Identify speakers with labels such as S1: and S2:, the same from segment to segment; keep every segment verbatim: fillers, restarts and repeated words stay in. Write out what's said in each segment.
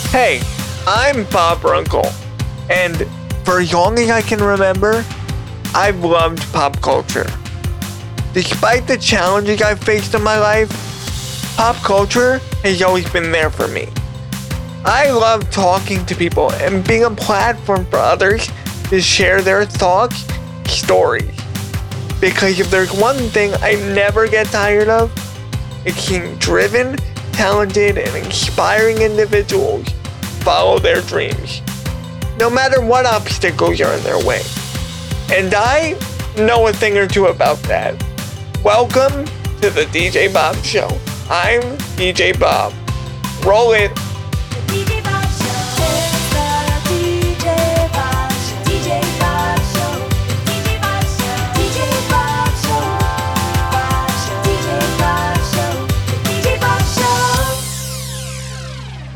S1: Hey, I'm Bob Runkle, and for as long as I can remember, I've loved pop culture. Despite the challenges I've faced in my life, pop culture has always been there for me. I love talking to people and being a platform for others to share their thoughts, stories. Because if there's one thing I never get tired of, it's seeing driven, talented, and inspiring individuals follow their dreams, no matter what obstacles are in their way. And I know a thing or two about that. Welcome to the D J Bob Show. I'm D J Bob. Roll it.
S2: D J Bob Show. It's the D J Bob Show. D J Bob Show. D J Bob Show. D J Bob Show. Bob Show. D J Bob Show. The D J Bob Show.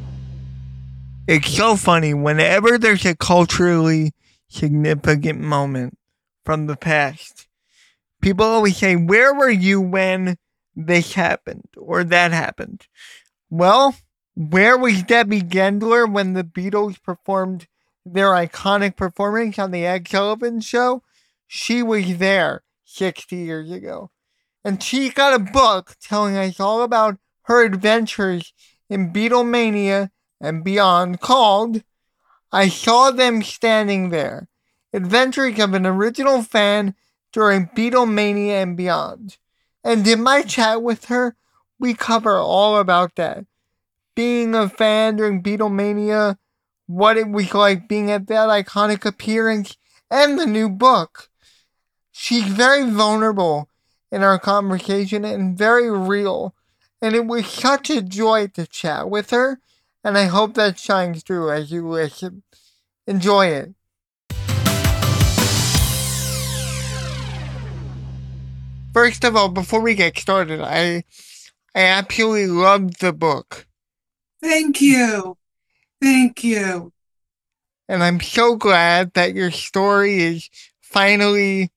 S1: It's so funny whenever there's a culturally significant moment from the past. People always say, where were you when this happened or that happened? Well, where was Debbie Gendler when the Beatles performed their iconic performance on the Ed Sullivan Show? She was there sixty years ago. And she got a book telling us all about her adventures in Beatlemania and beyond called I Saw Them Standing There, Adventures of an Original Fan During Beatlemania and Beyond. And in my chat with her, we cover all about that. Being a fan during Beatlemania, what it was like being at that iconic appearance, and the new book. She's very vulnerable in our conversation and very real. And it was such a joy to chat with her. And I hope that shines through as you listen. Enjoy it. First of all, before we get started, I I absolutely loved the book.
S3: Thank you. Thank you.
S1: And I'm so glad that your story is finally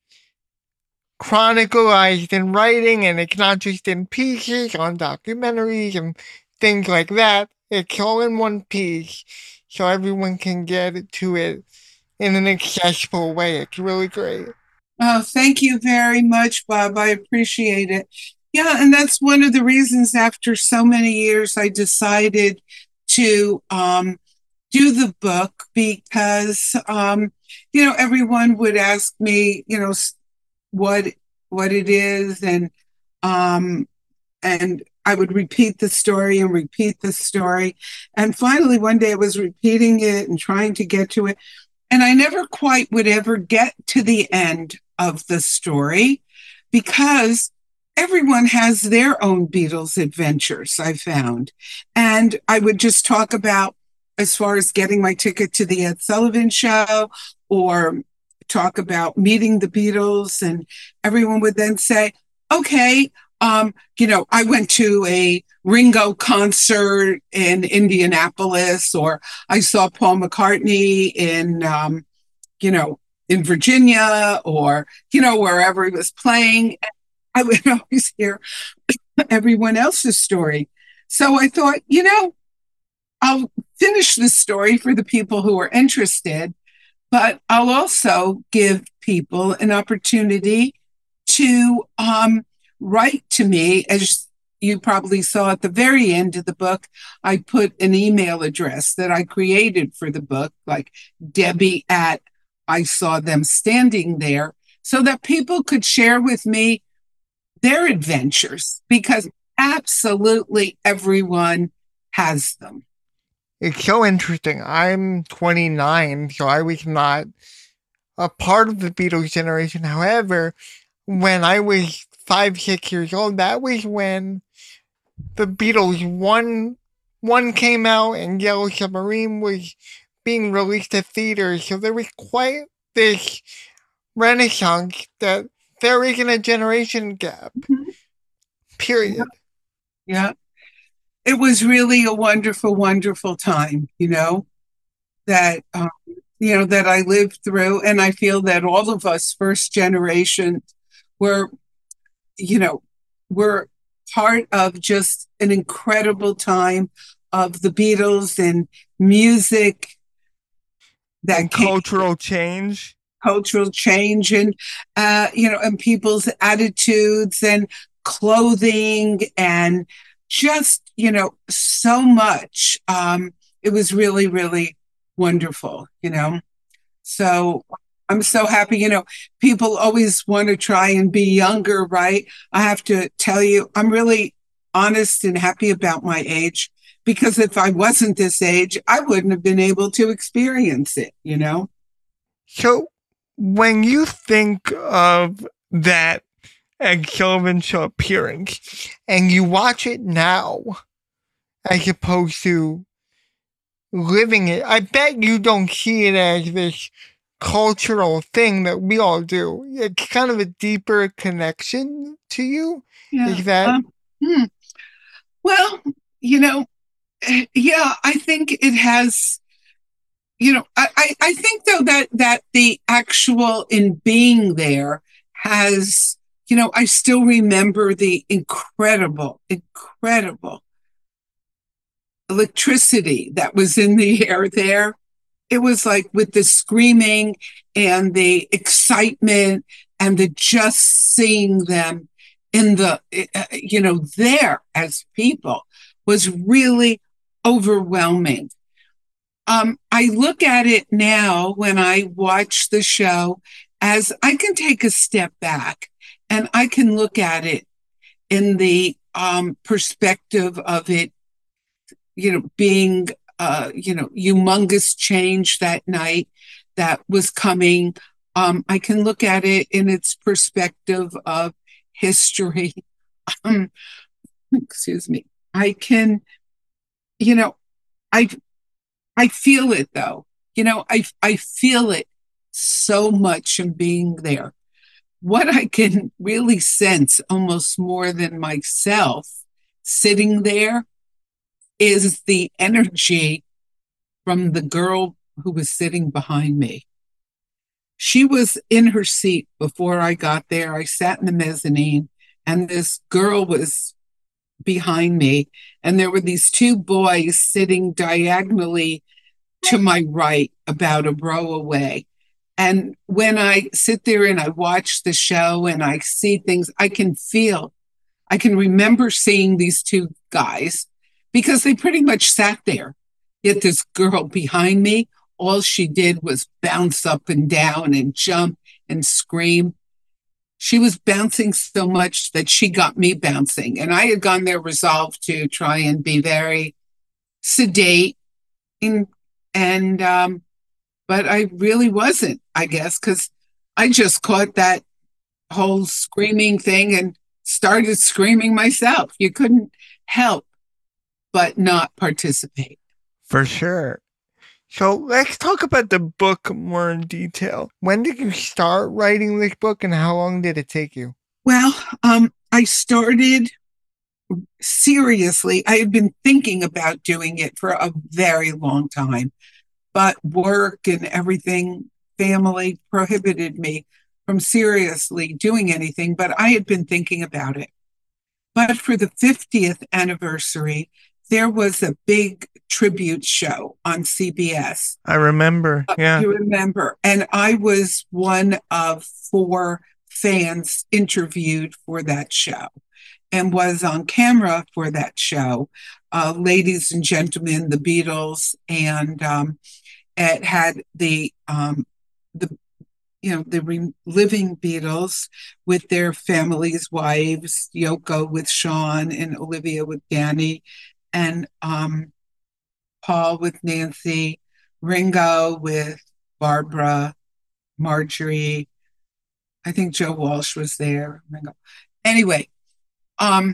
S1: chronicalized in writing, and it's not just in pieces on documentaries and things like that. It's all in one piece so everyone can get to it in an accessible way. It's really great.
S3: Oh, thank you very much, Bob. I appreciate it. Yeah, and that's one of the reasons after so many years I decided to um, do the book because, um, you know, everyone would ask me, you know, what what it is, and um, and I would repeat the story and repeat the story. And finally, one day I was repeating it and trying to get to it. And I never quite would ever get to the end of the story because everyone has their own Beatles adventures, I found. And I would just talk about as far as getting my ticket to the Ed Sullivan Show or talk about meeting the Beatles. And everyone would then say, okay, Um, you know, I went to a Ringo concert in Indianapolis, or I saw Paul McCartney in, um, you know, in Virginia, or, you know, wherever he was playing. I would always hear everyone else's story. So I thought, you know, I'll finish this story for the people who are interested, but I'll also give people an opportunity to, um, write to me. As you probably saw at the very end of the book, I put an email address that I created for the book, like Debbie at I Saw Them Standing There, so that people could share with me their adventures, because absolutely everyone has them.
S1: It's so interesting. I'm twenty-nine, so I was not a part of the Beatles generation. However, when I was five, six years old, that was when the Beatles one one came out and Yellow Submarine was being released at theaters. So there was quite this renaissance that there isn't a generation gap.
S3: Mhm.
S1: Period.
S3: Yeah. It was really a wonderful, wonderful time, you know, that, um, you know, that I lived through. And I feel that all of us first generation were, you know, were part of just an incredible time of the Beatles and music that
S1: And
S3: came,
S1: cultural change.
S3: cultural change, and uh, you know, and people's attitudes and clothing, and just you know, so much. Um, it was really, really wonderful. You know, so I'm so happy. You know, people always want to try and be younger, right? I have to tell you, I'm really honest and happy about my age, because if I wasn't this age, I wouldn't have been able to experience it, you know?
S1: So when you think of that Ed Sullivan Show appearance and you watch it now as opposed to living it, I bet you don't see it as this cultural thing that we all do. It's kind of a deeper connection to you.
S3: Yeah.
S1: Is that
S3: Um, hmm. Well, you know, eh, yeah, I think it has, you know, I, I, I think though that that the actual in being there has, you know, I still remember the incredible, incredible electricity that was in the air there. It was like with the screaming and the excitement and the just seeing them in the, uh, you know, there as people was really overwhelming. Um, I look at it now when I watch the show as I can take a step back and I can look at it in the um, perspective of it, you know, being, uh, you know, humongous change that night that was coming. Um, I can look at it in its perspective of history. Um, excuse me. I can, you know, I I feel it though. You know, I I feel it so much in being there. What I can really sense almost more than myself sitting there is the energy from the girl who was sitting behind me. She was in her seat before I got there. I sat in the mezzanine, and this girl was behind me, and there were these two boys sitting diagonally to my right, about a row away. And when I sit there and I watch the show and I see things, I can feel, I can remember seeing these two guys because they pretty much sat there. Yet this girl behind me, all she did was bounce up and down and jump and scream. She was bouncing so much that she got me bouncing. And I had gone there resolved to try and be very sedate in, and um, but I really wasn't, I guess, because I just caught that whole screaming thing and started screaming myself. You couldn't help but not participate.
S1: for sure? So let's talk about the book more in detail. When did you start writing this book and how long did it take you?
S3: Well, um, I started seriously. I had been thinking about doing it for a very long time, but work and everything, family prohibited me from seriously doing anything, but I had been thinking about it. But for the fiftieth anniversary, there was a big tribute show on C B S.
S1: I remember. Yeah.
S3: You remember. And I was one of four fans interviewed for that show and was on camera for that show. Uh, ladies and gentlemen, the Beatles, and um, it had the um, the you know the re- living Beatles with their families, wives, Yoko with Sean and Olivia with Danny, and um, Paul with Nancy, Ringo with Barbara, Marjorie. I think Joe Walsh was there. Ringo. Anyway, um,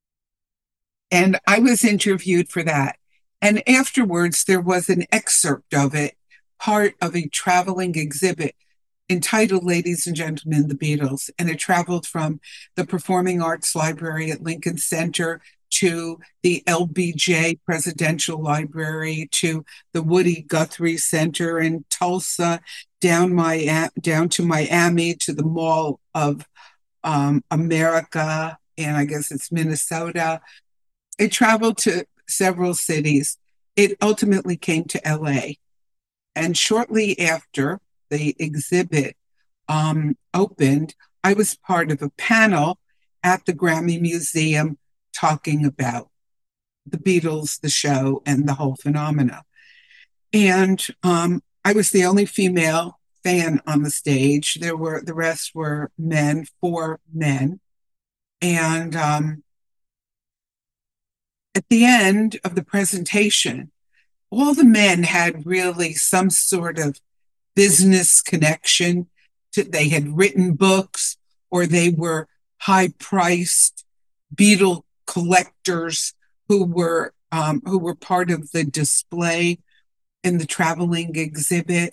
S3: and I was interviewed for that. And afterwards, there was an excerpt of it, part of a traveling exhibit entitled Ladies and Gentlemen, the Beatles. And it traveled from the Performing Arts Library at Lincoln Center to the L B J Presidential Library to the Woody Guthrie Center in Tulsa, down my down to Miami to the Mall of um, America, and I guess it's Minnesota. It traveled to several cities. It ultimately came to L A. And shortly after the exhibit um, opened, I was part of a panel at the Grammy Museum talking about the Beatles, the show, and the whole phenomena. And um, I was the only female fan on the stage. There were the rest were men, four men. And um, at the end of the presentation, all the men had really some sort of business connection. To, they had written books, or they were high-priced Beatle collectors who were um, who were part of the display in the traveling exhibit.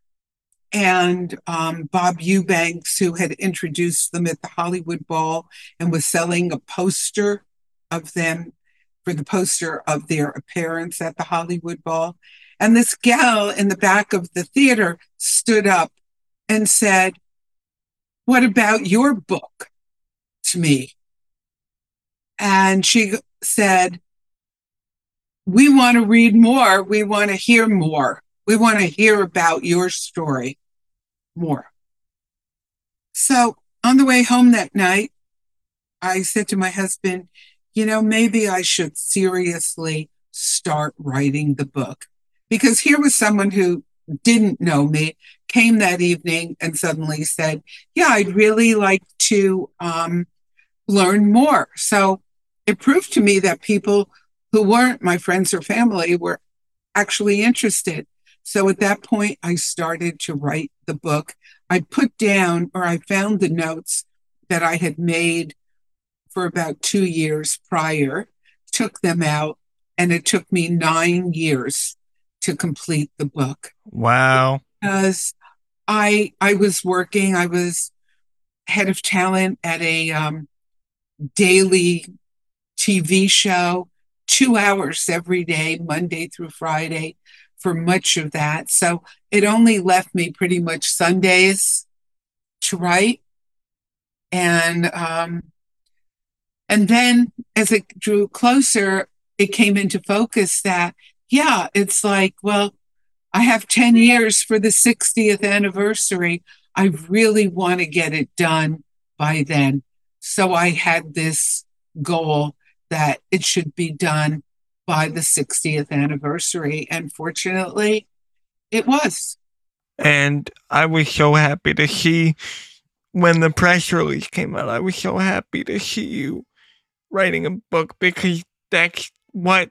S3: And um, Bob Eubanks, who had introduced them at the Hollywood Bowl and was selling a poster of them for the poster of their appearance at the Hollywood Bowl. And this gal in the back of the theater stood up and said, "What about your book?" to me. And she said, "We want to read more. We want to hear more. We want to hear about your story more." So on the way home that night, I said to my husband, you know, maybe I should seriously start writing the book. Because here was someone who didn't know me, came that evening and suddenly said, yeah, I'd really like to um, learn more. So it proved to me that people who weren't my friends or family were actually interested. So at that point, I started to write the book. I put down, or I found the notes that I had made for about two years prior, took them out, and it took me nine years to complete the book.
S1: Wow.
S3: Because I I was working, I was head of talent at a um, daily T V show, two hours every day, Monday through Friday, for much of that. So it only left me pretty much Sundays to write. And um, and then as it drew closer, it came into focus that, yeah, it's like, well, I have ten years for the sixtieth anniversary. I really want to get it done by then. So I had this goal that it should be done by the sixtieth anniversary. And fortunately, it was.
S1: And I was so happy to see when the press release came out. I was so happy to see you writing a book, because that's what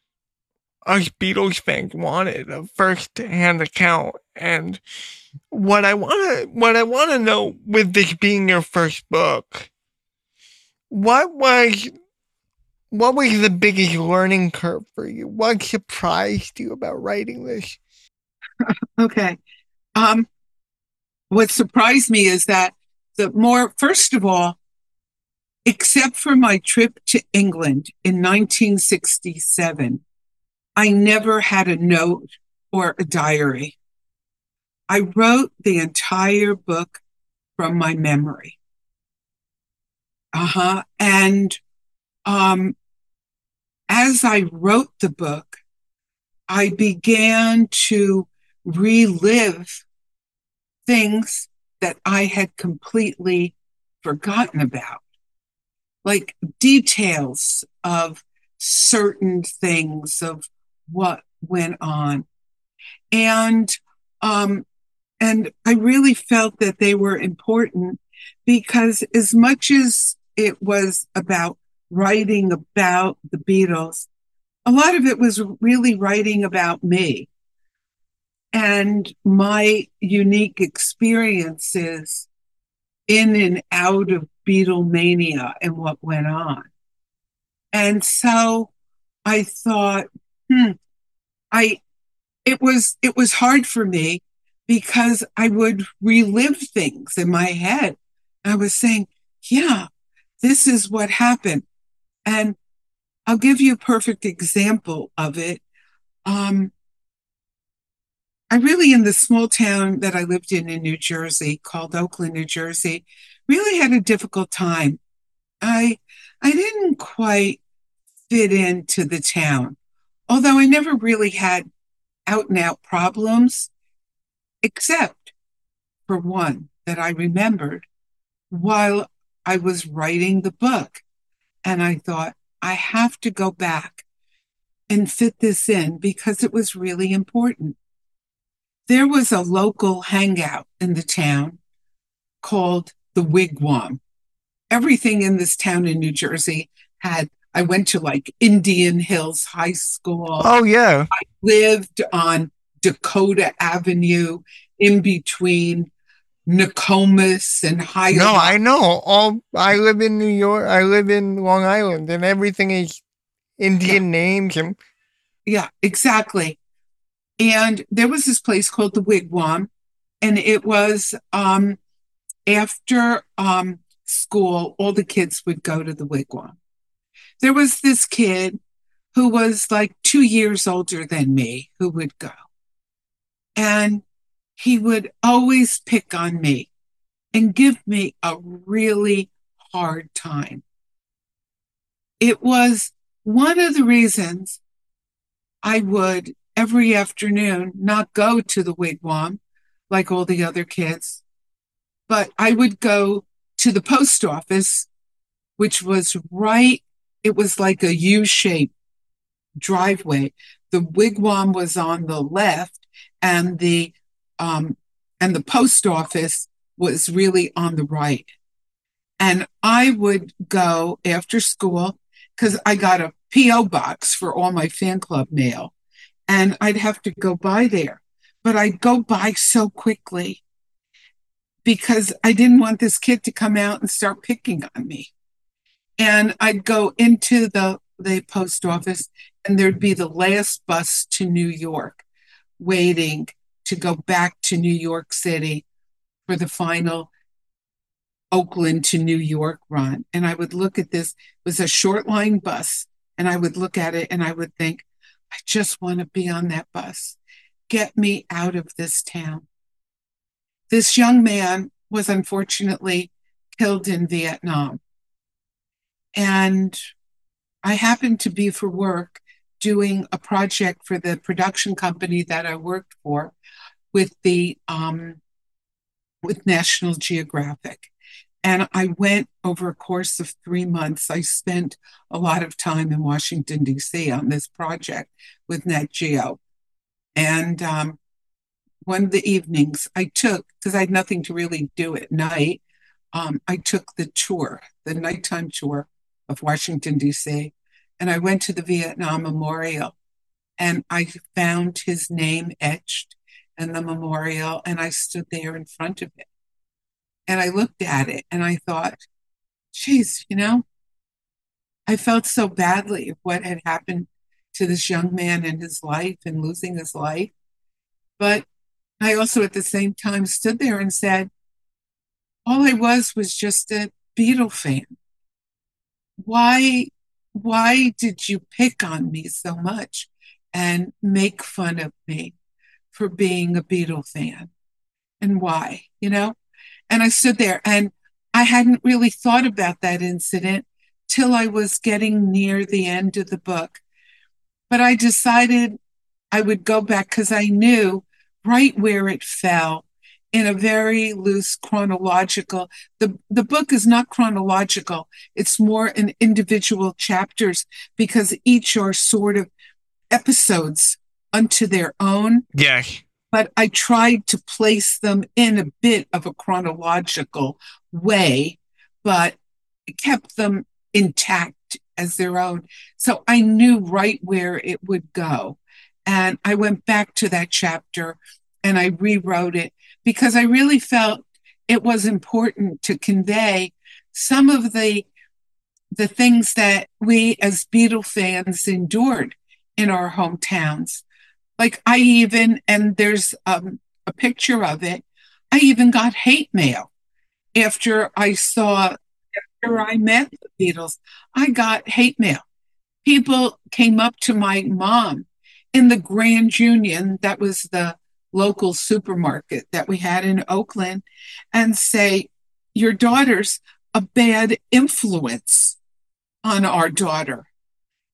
S1: us Beatles fans wanted, a first-hand account. And what I want to what I want to know, with this being your first book, what was what was the biggest learning curve for you? What surprised you about writing this?
S3: Okay. Um, what surprised me is that the more, first of all, except for my trip to England in nineteen sixty-seven, I never had a note or a diary. I wrote the entire book from my memory. Uh-huh. And um, as I wrote the book, I began to relive things that I had completely forgotten about, like details of certain things, of what went on. And um, and I really felt that they were important, because as much as it was about writing about the Beatles, a lot of it was really writing about me and my unique experiences in and out of Beatlemania and what went on. And so I thought, hmm, I it was it was hard for me, because I would relive things in my head. I was saying, yeah, this is what happened. And I'll give you a perfect example of it. Um, I really, in the small town that I lived in in New Jersey, called Oakland, New Jersey, really had a difficult time. I I didn't quite fit into the town. Although I never really had out and out problems, except for one that I remembered while I was writing the book. And I thought, I have to go back and fit this in because it was really important. There was a local hangout in the town called the Wigwam. Everything in this town in New Jersey had, I went to like Indian Hills High School.
S1: Oh, yeah.
S3: I lived on Dakota Avenue in between Nokomis and Hialeah.
S1: No, I know. All I live in New York. I live in Long Island, and everything is Indian yeah. names. And
S3: yeah, exactly. And there was this place called the Wigwam, and it was um, after um, school, all the kids would go to the Wigwam. There was this kid who was like two years older than me who would go. And he would always pick on me and give me a really hard time. It was one of the reasons I would every afternoon not go to the Wigwam like all the other kids, but I would go to the post office, which was right, it was like a U-shaped driveway. The Wigwam was on the left, and the um, and the post office was really on the right. And I would go after school because I got a P O box for all my fan club mail, and I'd have to go by there. But I'd go by so quickly because I didn't want this kid to come out and start picking on me. And I'd go into the, the post office, and there'd be the last bus to New York waiting to go back to New York City for the final Oakland to New York run. And I would look at this, it was a short line bus, and I would look at it and I would think, I just want to be on that bus. Get me out of this town. This young man was unfortunately killed in Vietnam. And I happened to be for work doing a project for the production company that I worked for with the um, with National Geographic. And I went over a course of three months. I spent a lot of time in Washington, D C on this project with Nat Geo. And um, one of the evenings I took, because I had nothing to really do at night, um, I took the tour, the nighttime tour of Washington, D C. And I went to the Vietnam Memorial, and I found his name etched in the memorial, and I stood there in front of it. And I looked at it and I thought, geez, you know, I felt so badly of what had happened to this young man in his life and losing his life. But I also at the same time stood there and said, all I was was just a Beatle fan. Why, why did you pick on me so much and make fun of me for being a Beatle fan? And why, you know? And I stood there, and I hadn't really thought about that incident till I was getting near the end of the book. But I decided I would go back because I knew right where it fell in a very loose chronological. The, the book is not chronological. It's more in individual chapters because each are sort of episodes unto their own.
S1: Yes.
S3: But I tried to place them in a bit of a chronological way, but kept them intact as their own. So I knew right where it would go. And I went back to that chapter and I rewrote it because I really felt it was important to convey some of the, the things that we as Beatle fans endured in our hometowns. Like I even, and there's um, a picture of it, I even got hate mail after I saw, after I met the Beatles, I got hate mail. People came up to my mom in the Grand Union, that was the local supermarket that we had in Oakland, and say, your daughter's a bad influence on our daughter.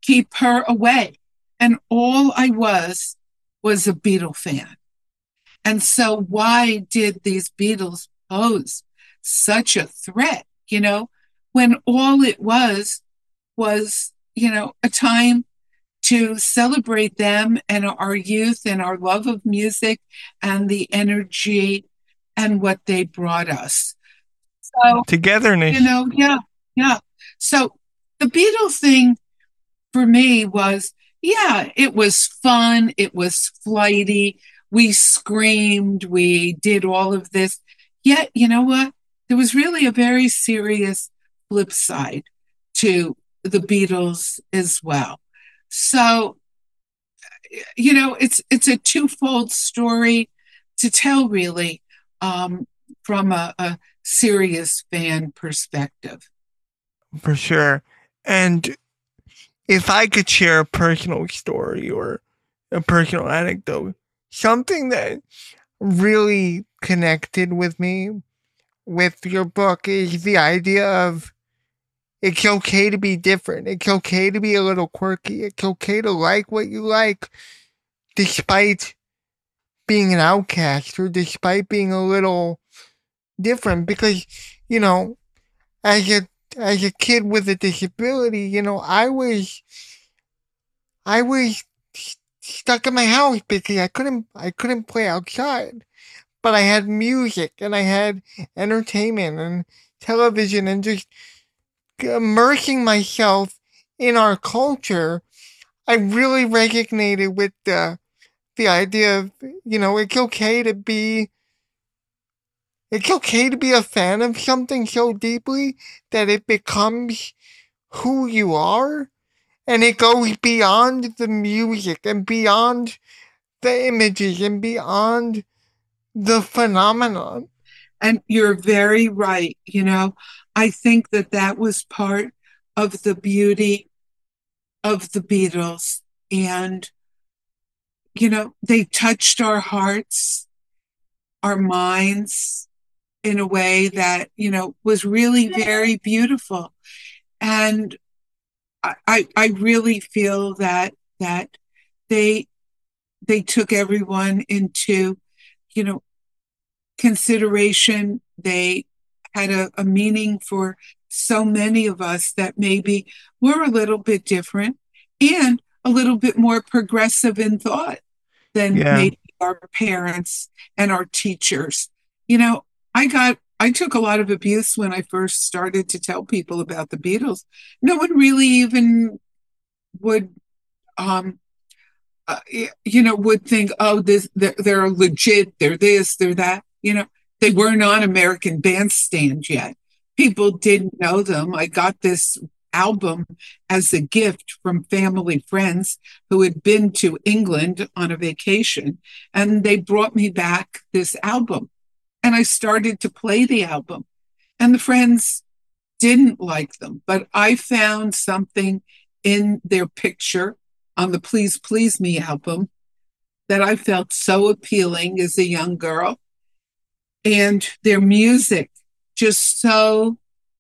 S3: keep her away. And all I was was a Beatle fan. And so why did these Beatles pose such a threat, you know, when all it was was, you know, a time to celebrate them and our youth and our love of music and the energy and what they brought us. So,
S1: Togetherness.
S3: you know, yeah, yeah. So the Beatles thing for me was, yeah, it was fun. It was flighty. We screamed. We did all of this. Yet, you know what? There was really a very serious flip side to the Beatles as well. So, you know, it's it's a twofold story to tell, really, um, from a, a serious fan perspective.
S1: For sure. And if I could share a personal story or a personal anecdote, something that really connected with me with your book is the idea of it's okay to be different. It's okay to be a little quirky. It's okay to like what you like despite being an outcast or despite being a little different. Because, you know, as a as a kid with a disability, you know, I was I was stuck in my house because I couldn't I couldn't play outside. But I had music and I had entertainment and television and just immersing myself in our culture. I really resonated with the the idea of, you know, it's okay to be it's okay to be a fan of something so deeply that it becomes who you are, and it goes beyond the music and beyond the images and beyond the phenomenon.
S3: And you're very right. You know, I think that that was part of the beauty of the Beatles. And, you know, they touched our hearts, our minds in a way that, you know, was really very beautiful. And I, I, I really feel that that they they took everyone into, you know, consideration. They had a, a meaning for so many of us that maybe were a little bit different and a little bit more progressive in thought than
S1: Yeah.
S3: maybe our parents and our teachers. You know, I got I took a lot of abuse when I first started to tell people about the Beatles. No one really even would um uh, y- you know, would think, oh, this they're, they're legit, they're this, they're that. You know, they weren't on American Bandstand yet. People didn't know them. I got this album as a gift from family friends who had been to England on a vacation, and they brought me back this album. And I started to play the album, and the friends didn't like them, but I found something in their picture on the Please Please Me album that I felt so appealing as a young girl. And their music, just so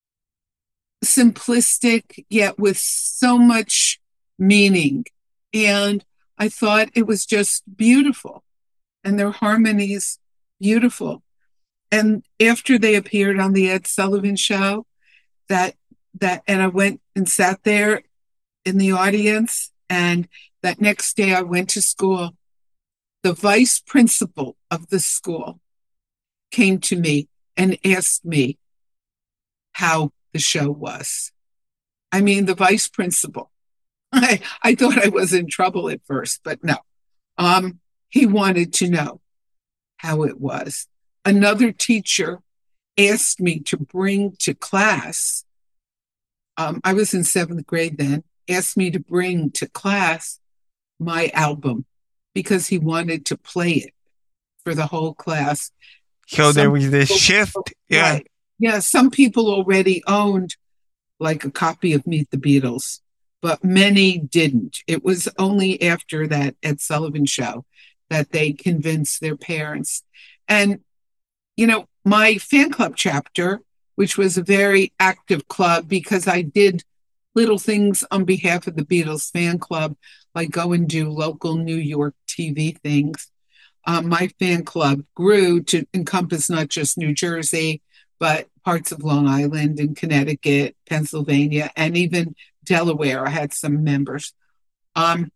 S3: simplistic, yet with so much meaning. And I thought it was just beautiful. And their harmonies, beautiful. And after they appeared on the Ed Sullivan Show, that that and I went and sat there in the audience, and that next day I went to school. The vice principal of the school came to me and asked me how the show was. I mean, the vice principal. I, I thought I was in trouble at first, but no. Um, he wanted to know how it was. Another teacher asked me to bring to class, um, I was in seventh grade then, asked me to bring to class my album because he wanted to play it for the whole class.
S1: So there
S3: Some
S1: was this
S3: people-
S1: shift. Yeah.
S3: Right. Yeah, some people already owned like a copy of Meet the Beatles, but many didn't. It was only after that Ed Sullivan Show that they convinced their parents. And, you know, my fan club chapter, which was a very active club because I did little things on behalf of the Beatles fan club, like go and do local New York T V things. Um, my fan club grew to encompass not just New Jersey, but parts of Long Island and Connecticut, Pennsylvania, and even Delaware. I had some members. Um,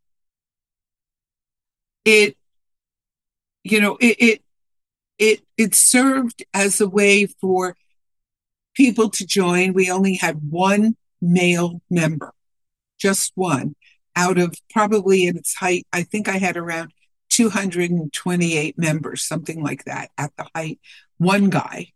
S3: it, you know, it, it it it served as a way for people to join. We only had one male member, just one, out of probably at its height. I think I had around two hundred twenty-eight members, something like that at the height, one guy.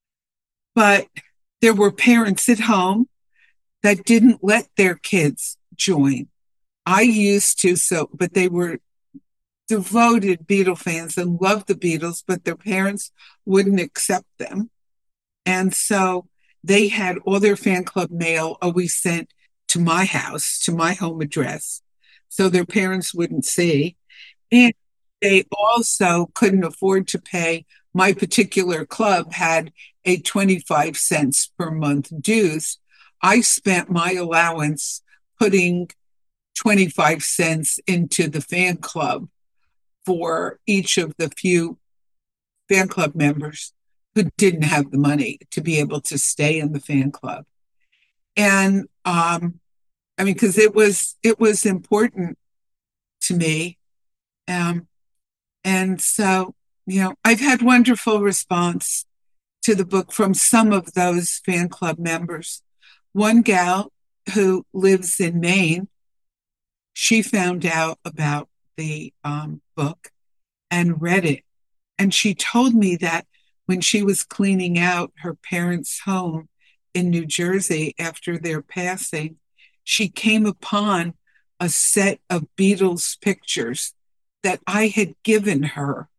S3: But there were parents at home that didn't let their kids join. I used to, so, but they were devoted Beatle fans and loved the Beatles, but their parents wouldn't accept them. And so they had all their fan club mail always sent to my house, to my home address, so their parents wouldn't see. And they also couldn't afford to pay. My particular club had a twenty-five cents per month dues. I spent my allowance putting twenty-five cents into the fan club for each of the few fan club members who didn't have the money to be able to stay in the fan club. And um, I mean, because it was it was important to me. Um, and so, you know, I've had wonderful response to the book from some of those fan club members. One gal who lives in Maine, she found out about the um, book and read it. And she told me that when she was cleaning out her parents' home in New Jersey after their passing, she came upon a set of Beatles pictures that I had given her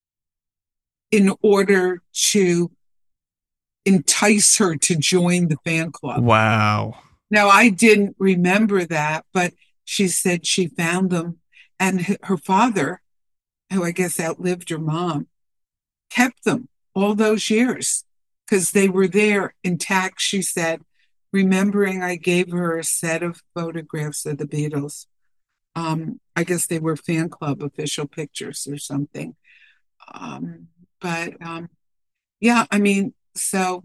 S3: in order to entice her to join the fan club.
S1: Wow.
S3: Now, I didn't remember that, but she said she found them. And her father, who I guess outlived her mom, kept them all those years because they were there intact, she said, remembering I gave her a set of photographs of the Beatles. Um, I guess they were fan club official pictures or something. Um, but um, yeah, I mean, so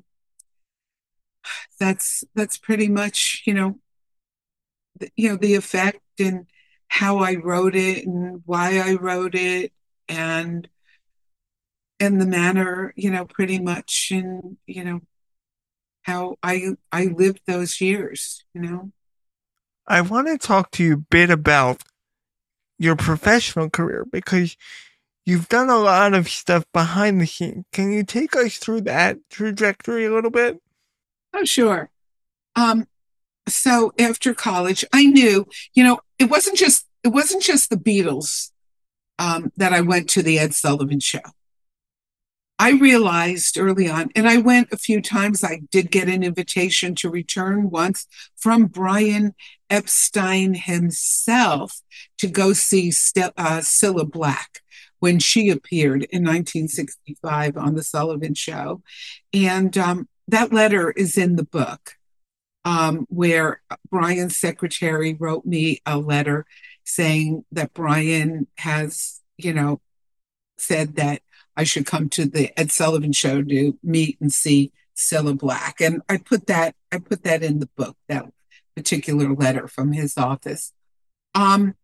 S3: that's that's pretty much, you know, the, you know, the effect and how I wrote it and why I wrote it and and the manner, you know, pretty much, and you know how I I lived those years, you know.
S1: I want to talk to you a bit about your professional career because you've done a lot of stuff behind the scenes. Can you take us through that trajectory a little bit?
S3: Oh, sure. Um, so after college, I knew, you know, it wasn't just it wasn't just the Beatles um, that I went to the Ed Sullivan Show. I realized early on, and I went a few times. I did get an invitation to return once from Brian Epstein himself to go see St- uh, Cilla Black when she appeared in nineteen sixty-five on The Sullivan Show. And um, that letter is in the book, um, where Brian's secretary wrote me a letter saying that Brian has, you know, said that I should come to the Ed Sullivan Show to meet and see Cilla Black. And I put that I put that in the book, that particular letter from his office. Um,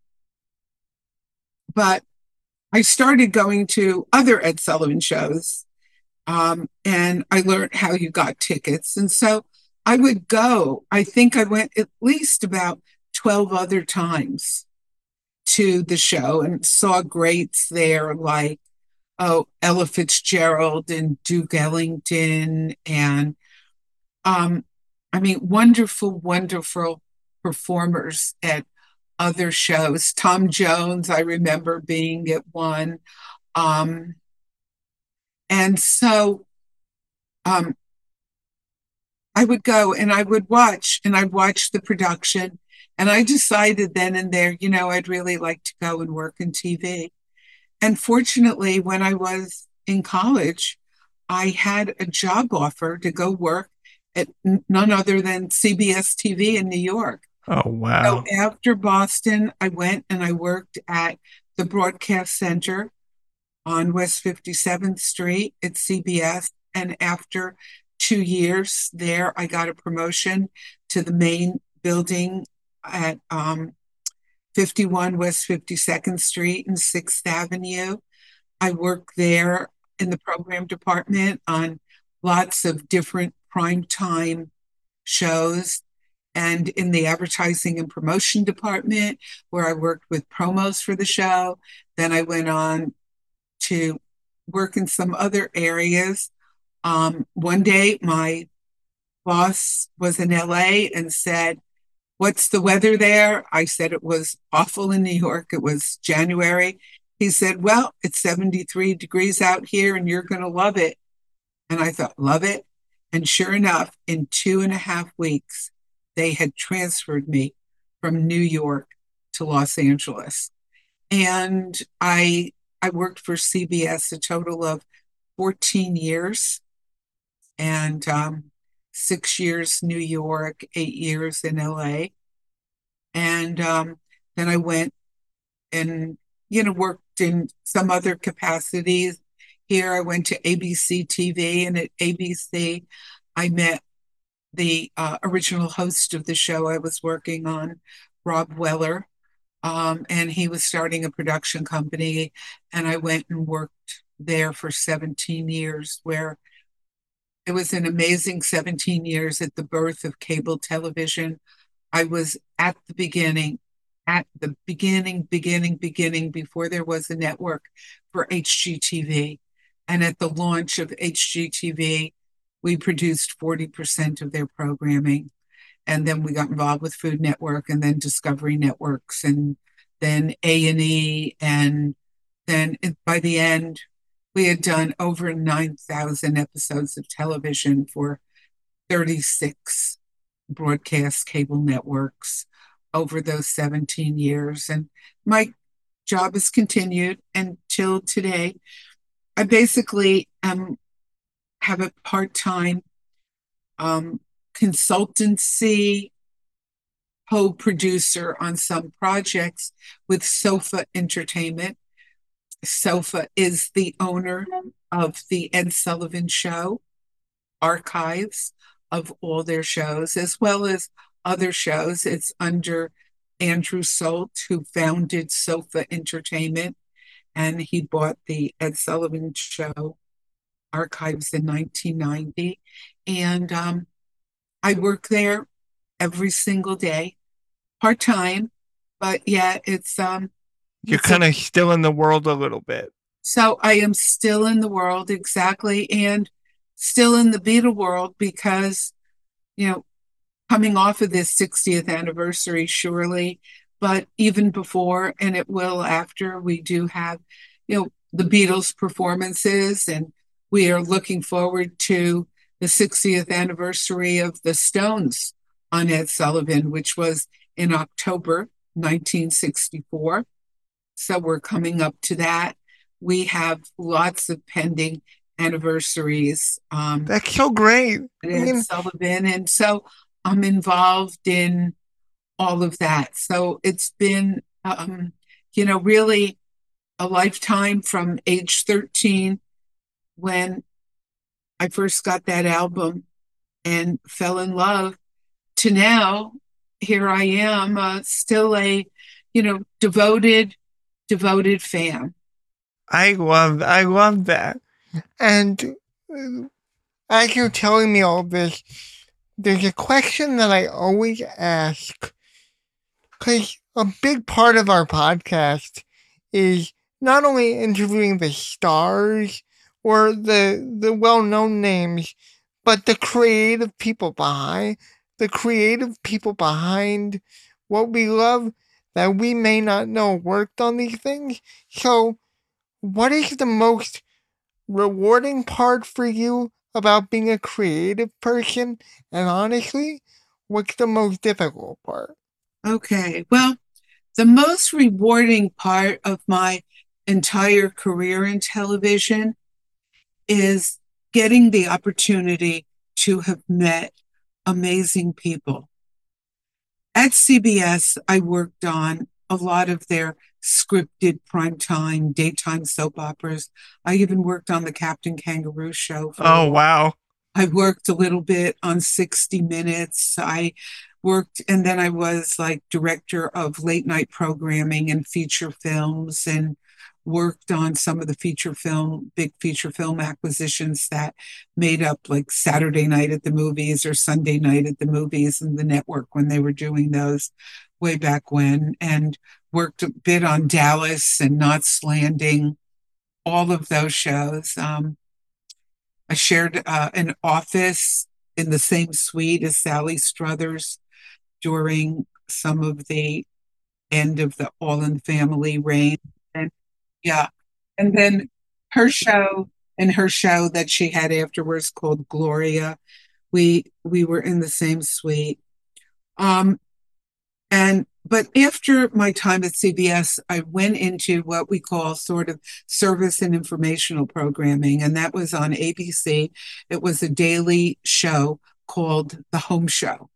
S3: but I started going to other Ed Sullivan shows, um, and I learned how you got tickets. And so I would go. I think I went at least about twelve other times to the show and saw greats there like, oh, Ella Fitzgerald and Duke Ellington. And um, I mean, wonderful, wonderful performers at other shows. Tom Jones, I remember being at one. Um, and so um, I would go and I would watch and I'd watch the production. And I decided then and there, you know, I'd really like to go and work in T V. And fortunately, when I was in college, I had a job offer to go work at n- none other than C B S T V in New York.
S1: Oh,
S3: So
S1: wow.
S3: after Boston, I went and I worked at the Broadcast Center on West fifty-seventh Street at C B S. And after two years there, I got a promotion to the main building at um, fifty-one West fifty-second Street and sixth Avenue. I worked there in the program department on lots of different primetime shows and in the advertising and promotion department where I worked with promos for the show. Then I went on to work in some other areas. Um, one day, my boss was in L A and said, "What's the weather there?" I said it was awful in New York. It was January. He said, "Well, it's seventy-three degrees out here and you're going to love it." And I thought, love it. And sure enough, in two and a half weeks, they had transferred me from New York to Los Angeles. And I I worked for C B S a total of fourteen years and um, six years New York, eight years in L A. And um, then I went and, you know, worked in some other capacities. Here I went to A B C T V, and at A B C, I met the uh, original host of the show I was working on, Rob Weller. Um, and he was starting a production company, and I went and worked there for seventeen years, where it was an amazing seventeen years at the birth of cable television. I was at the beginning, at the beginning, beginning, beginning, before there was a network for H G T V. And at the launch of H G T V, we produced forty percent of their programming. And then we got involved with Food Network and then Discovery Networks and then A and E. And then it, by the end, we had done over nine thousand episodes of television for thirty-six broadcast cable networks over those seventeen years. And my job has continued until today. I basically um, have a part-time um, consultancy co-producer on some projects with SOFA Entertainment. SOFA is the owner of the Ed Sullivan Show, archives of all their shows, as well as other shows. It's under Andrew Solt, who founded SOFA Entertainment, and he bought the Ed Sullivan Show archives in nineteen ninety. And um, I work there every single day, part time, but yeah, it's um,
S1: You're
S3: it's a-
S1: kind of still in the world a little bit.
S3: so I am still in the world, exactly, and still in the Beatle world because, you know, coming off of this sixtieth anniversary, surely, but even before, and it will after, we do have, you know, the Beatles performances, and we are looking forward to the sixtieth anniversary of the Stones on Ed Sullivan, which was in October nineteen sixty-four. So we're coming up to that. We have lots of pending anniversaries um,
S1: That's so great.
S3: at
S1: I
S3: Ed
S1: mean,
S3: Sullivan. And so I'm involved in all of that. So it's been, um, you know, really a lifetime from age thirteen when I first got that album and fell in love to now. Here I am, uh, still a, you know, devoted, devoted fan.
S1: I love, I love that. And uh, as you're telling me all this, there's a question that I always ask, because a big part of our podcast is not only interviewing the stars or the the well-known names, but the creative people behind the creative people behind what we love that we may not know worked on these things. So, what is the most rewarding part for you about being a creative person? And honestly, what's the most difficult part?
S3: Okay. Well, the most rewarding part of my entire career in television is getting the opportunity to have met amazing people. At C B S, I worked on a lot of their scripted primetime, daytime soap operas. I even worked on the Captain Kangaroo show for a
S1: Oh,
S3: while.
S1: wow.
S3: I worked a little bit on sixty minutes. I worked, and then I was like director of late night programming and feature films, and worked on some of the feature film, big feature film acquisitions that made up like Saturday night at the movies or Sunday night at the movies and the network when they were doing those way back when, and worked a bit on Dallas and Knots Landing, all of those shows. Um, I shared uh, an office in the same suite as Sally Struthers during some of the end of the All in the Family reign. And yeah. And then her show and her show that she had afterwards called Gloria, we we were in the same suite. Um, and but after my time at C B S, I went into what we call sort of service and informational programming, and that was on A B C. It was a daily show called The Home Show,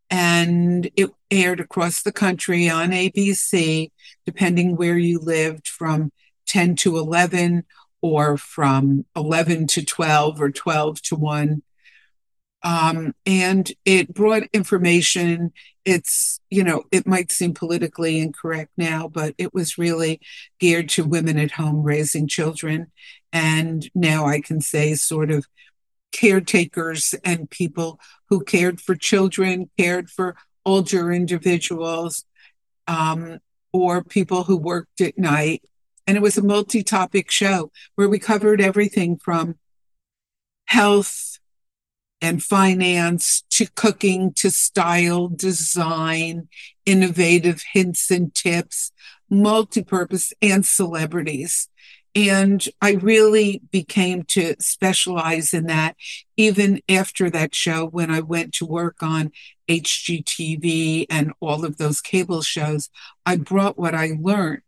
S3: and it aired across the country on A B C, depending where you lived, from ten to eleven, or from eleven to twelve, or twelve to one. Um, and it brought information. It's, you know, it might seem politically incorrect now, but it was really geared to women at home raising children. And now I can say sort of caretakers and people who cared for children, cared for older individuals, um, or people who worked at night. And it was a multi-topic show where we covered everything from health and finance to cooking to style, design, innovative hints and tips, multi-purpose, and celebrities. And I really became to specialize in that even after that show, when I went to work on H G T V and all of those cable shows. I brought what I learned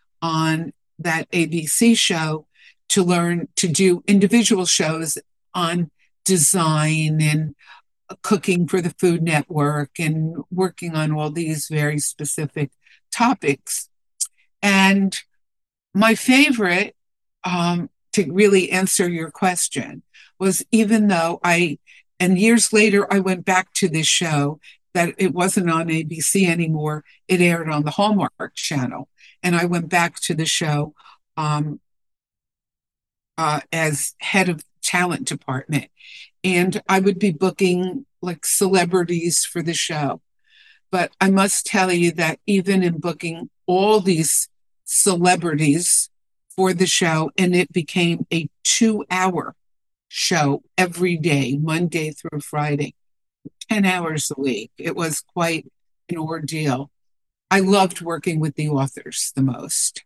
S3: on that A B C show to learn to do individual shows on design and cooking for the Food Network and working on all these very specific topics. And my favorite, um, to really answer your question, was even though I, and years later, I went back to this show that it wasn't on A B C anymore. It aired on the Hallmark Channel. And I went back to the show um, uh, as head of talent department. And I would be booking like celebrities for the show. But I must tell you that even in booking all these celebrities for the show, and it became a two hour show every day, Monday through Friday, ten hours a week. It was quite an ordeal. I loved working with the authors the most.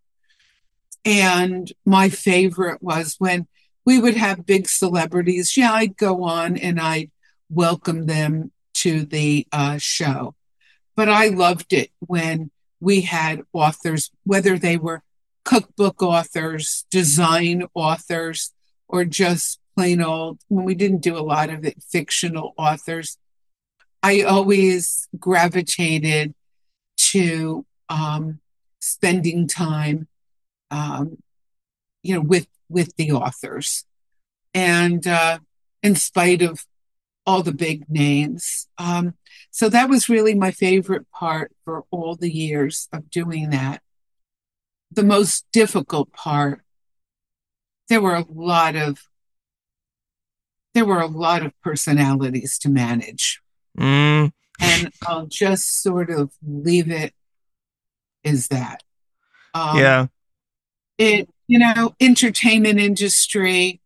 S3: And my favorite was when we would have big celebrities. Yeah, I'd go on and I'd welcome them to the uh, show. But I loved it when we had authors, whether they were cookbook authors, design authors, or just plain old, when we didn't do a lot of it, fictional authors. I always gravitated to um, spending time, um, you know, with with the authors, and uh, in spite of all the big names. Um, so that was really my favorite part for all the years of doing that. The most difficult part, there were a lot of there were a lot of personalities to manage.
S1: Mm,
S3: And I'll just sort of leave it as that. Um,
S1: yeah.
S3: It, you know, entertainment industry,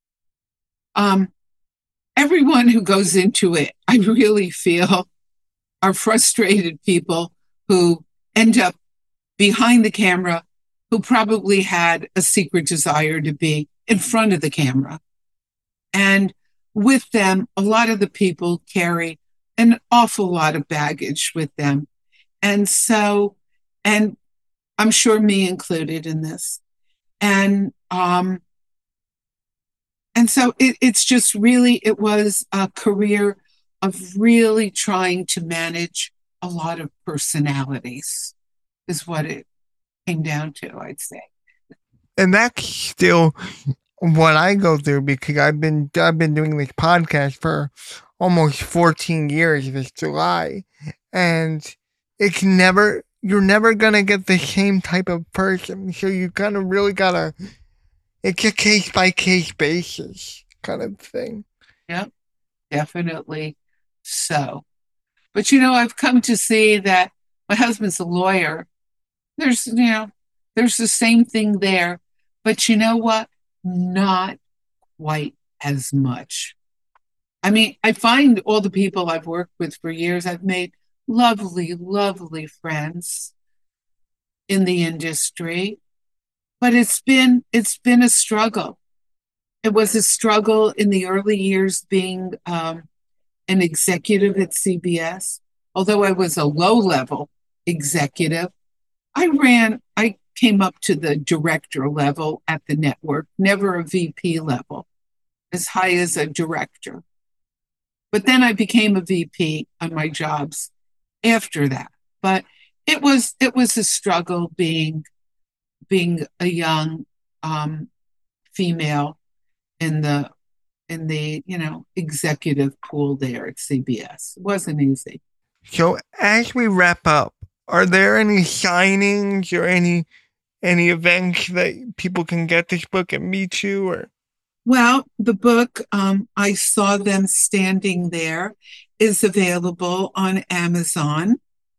S3: um, everyone who goes into it, I really feel, are frustrated people who end up behind the camera, who probably had a secret desire to be in front of the camera. And with them, a lot of the people carry an awful lot of baggage with them. And so, and I'm sure me included in this. And, um, and so it, it's just really, it was a career of really trying to manage a lot of personalities, is what it came down to, I'd say.
S1: And that's still what I go through because I've been I've been doing this podcast for almost fourteen years this July, and it's never you're never gonna get the same type of person. So you kind of really gotta. It's a case by case basis kind of thing.
S3: Yep, definitely so. But you know, I've come to see that my husband's a lawyer. There's, you know, there's the same thing there. But you know what? Not quite as much. I mean, I find all the people I've worked with for years, I've made lovely, lovely friends in the industry, but it's been it's been a struggle. It was a struggle in the early years being um, an executive at C B S. Although I was a low level executive, I ran, I came up to the director level at the network, never a V P level, as high as a director. But then I became a V P on my jobs after that. But it was it was a struggle being being a young um, female in the in the you know executive pool there at C B S. It wasn't easy.
S1: So as we wrap up, are there any signings or any any events that people can get this book and meet you? Or
S3: Well, the book, um, I Saw Them Standing There, is available on Amazon.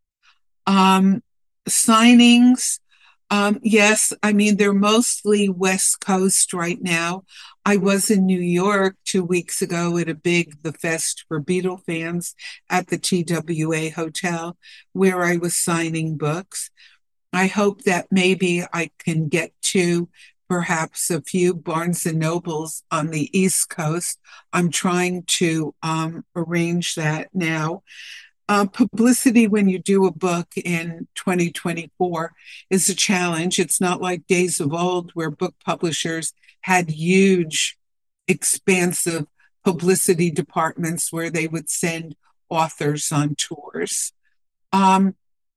S3: Um, signings, um, yes, I mean, they're mostly West Coast right now. I was in New York two weeks ago at a big The Fest for Beatle fans at the T W A Hotel, where I was signing books. I hope that maybe I can get to perhaps a few Barnes and Nobles on the East Coast. I'm trying to um, arrange that now. Uh, publicity when you do a book in twenty twenty-four is a challenge. It's not like days of old where book publishers had huge, expansive publicity departments where they would send authors on tours. Um,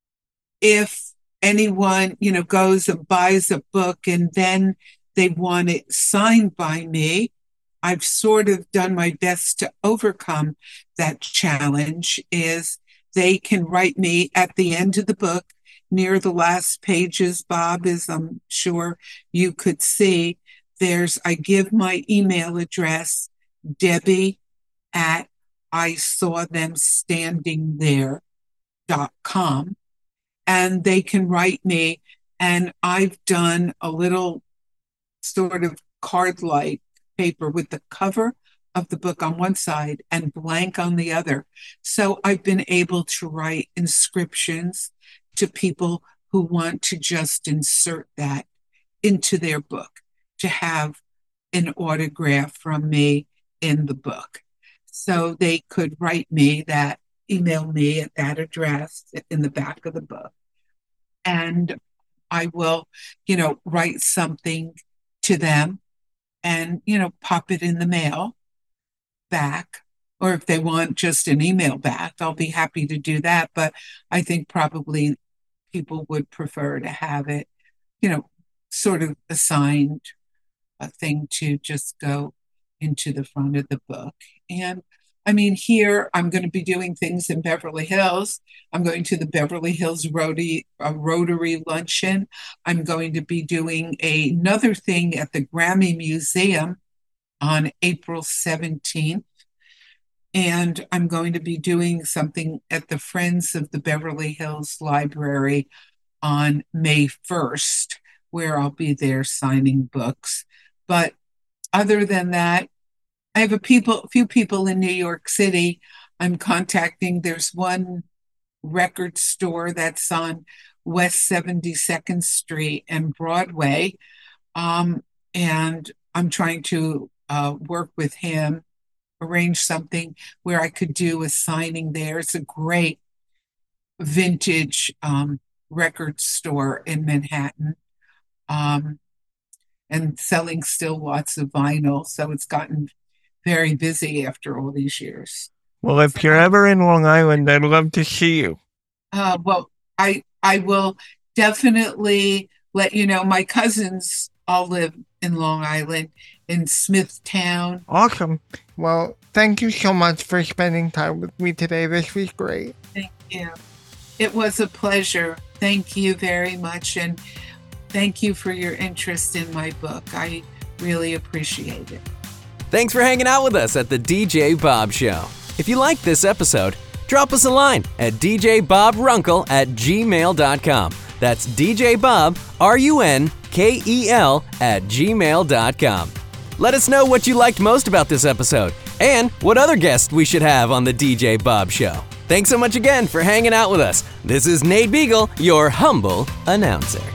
S3: if anyone, you know, goes and buys a book and then they want it signed by me, I've sort of done my best to overcome that challenge. Is they can write me at the end of the book, near the last pages, Bob, as I'm sure you could see, there's, I give my email address, Debbie at I saw them standing there dot com. And they can write me. And I've done a little sort of card-like paper with the cover of the book on one side and blank on the other. So I've been able to write inscriptions to people who want to just insert that into their book, to have an autograph from me in the book. So they could write me that, email me at that address in the back of the book. And I will, you know, write something to them and, you know, pop it in the mail back. Or if they want just an email back, I'll be happy to do that. But I think probably people would prefer to have it, you know, sort of assigned a thing to just go into the front of the book. And I mean, here I'm going to be doing things in Beverly Hills. I'm going to the Beverly Hills Rotary, uh, Rotary Luncheon. I'm going to be doing a, another thing at the Grammy Museum on April seventeenth. And I'm going to be doing something at the Friends of the Beverly Hills Library on May first, where I'll be there signing books. But other than that, I have a people, a few people in New York City I'm contacting. There's one record store that's on West seventy-second Street and Broadway. Um, and I'm trying to uh, work with him, arrange something where I could do a signing there. It's a great vintage um, record store in Manhattan. Um, and selling still lots of vinyl. So it's gotten very busy after all these years.
S1: Well, if you're ever in Long Island, I'd love to see you.
S3: Uh, well, I I will definitely let you know. My cousins all live in Long Island, in Smithtown.
S1: Awesome. Well, thank you so much for spending time with me today. This was great.
S3: Thank you. It was a pleasure. Thank you very much, and thank you for your interest in my book. I really appreciate it.
S4: Thanks for hanging out with us at the D J Bob Show. If you liked this episode, drop us a line at d j bob runkle at gmail dot com. That's D J Bob, R U N K E L, at gmail dot com. Let us know what you liked most about this episode and what other guests we should have on the D J Bob Show. Thanks so much again for hanging out with us. This is Nate Beagle, your humble announcer.